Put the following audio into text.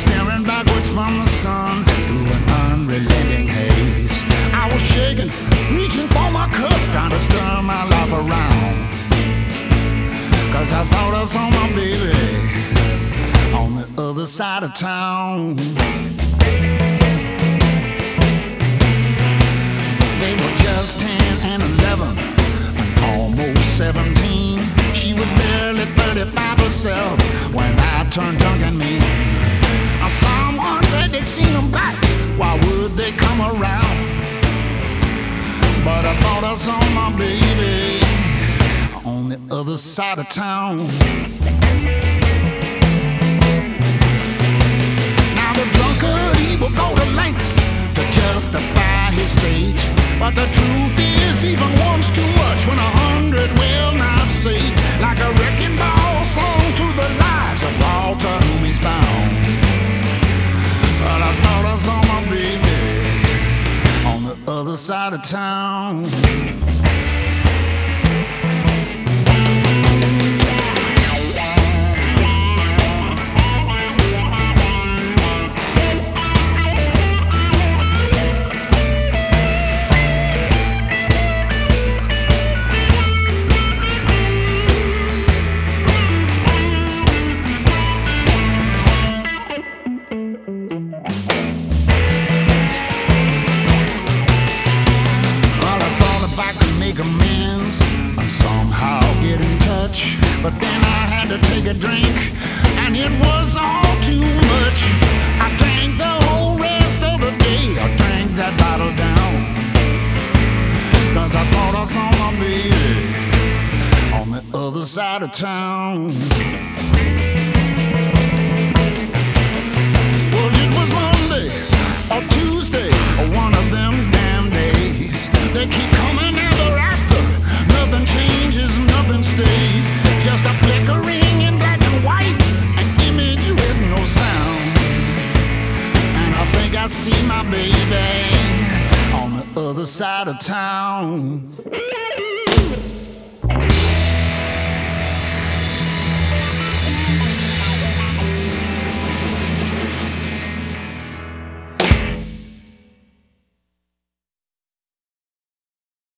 staring backwards from the sun through an unrelenting haze. I was shaking, reaching for my cup, trying to stir my life around, 'cause I thought I saw my baby on the other side of town. They were just 10 and 11 and almost 17. She was barely 35 herself when I turned drunk and mean. Someone said they'd seen them back, why would they come around? But I thought I saw my baby on the other side of town. Now the drunkard, he will go to lengths to justify his state, but the truth is even one's too much when 100 will not save. Like a wrecking ball slung to the lives of all to whom he's bound. But I thought I saw my baby on the other side of town. But then I had to take a drink, and it was all too much. I drank the whole rest of the day, I drank that bottle down, 'cause I thought I saw my baby on the other side of town. Well, it was Monday or Tuesday or one of them damn days. They keep coming and they're after. Nothing changes, nothing stays. Just a flickering in black and white, an image with no sound. And I think I see my baby on the other side of town.